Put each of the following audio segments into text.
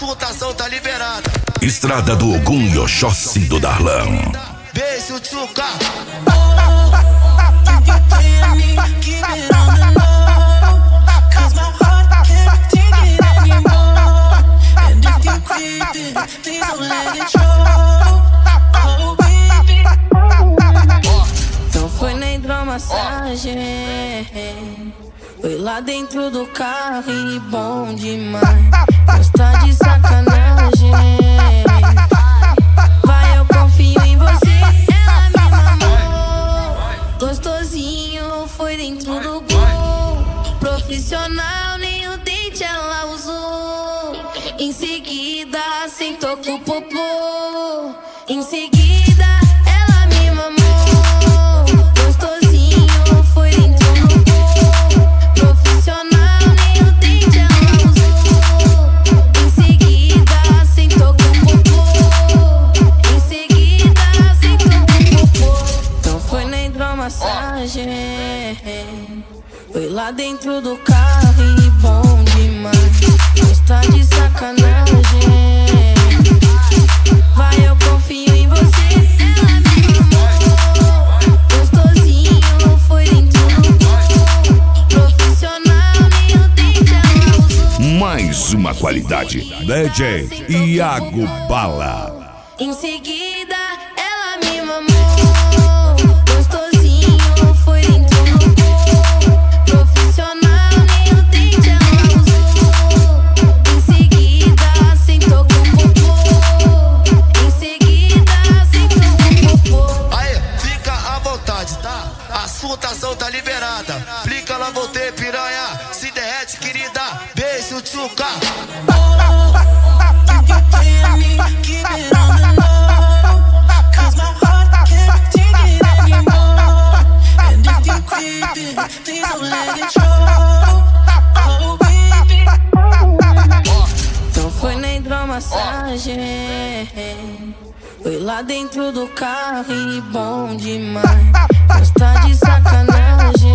Sutação tá liberada. Estrada do Ogum e Oxóssi do Darlan. Beijo, tchuca. Não foi na hidromassagem, foi lá dentro do carro e bom demais. Mas tá de sacanagem. Vai, eu confio em você. Ela me mamou gostosinho, foi dentro do gol. Profissional, nem o dente ela usou. Em seguida, sentou com o popô. Em seguida, ela me mamou gostosinho, foi dentro do gol. Profissional, nem o dente ela usou. Em seguida, sentou com o popô. Em seguida, sentou com o popô. Então foi na hidromassagem, foi lá dentro do carro e bom demais. Mas tá de sacanagem. Vai, eu confio em você. Ela me mamou gostosinho, foi dentro do gol. Profissional, nem o dente ela usou. Mais uma qualidade. DJ Iago Bala. Em seguida, ela me mamou gostosinho, foi dentro do gol. Profissional, nem o dente ela usou. Em seguida, sentou com o popô. Em seguida, sentou com o popô. Aí, fica à vontade, tá? A sutação tá liberada. Plica lá, voltei, piranha. Se derrete, querida. Beijo, tchuca. Então foi na hidromassagem, foi lá dentro do carro e bom demais. Mas tá de sacanagem.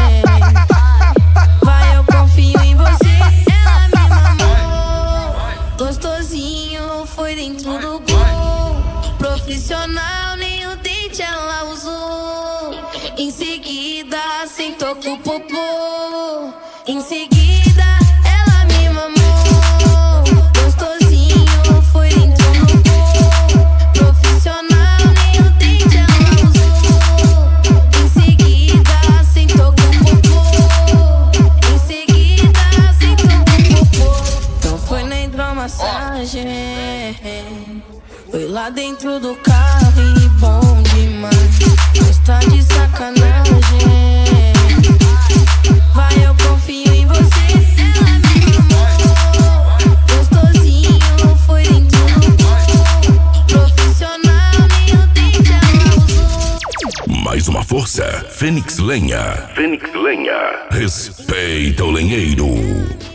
Vai, eu confio em você. Ela me mamou gostosinho, foi dentro do gol. Profissional, nem o dente ela usou. Em seguida, sentou com o popô. Em seguida, ela me mamou gostosinho, foi dentro do gol. Profissional, nem o dente ela usou. Em seguida, sentou com o popô. Em seguida, sentou com o popô. Então foi na hidromassagem, foi lá dentro do carro e bom demais. Mas tá de sacanagem. Vai, eu confio em você. Ela me mamou gostosinho, foi dentro do gol. Profissional, nem o dente ela usou. Mais uma força. Fênix Lenha. Fênix Lenha. Respeita o lenheiro.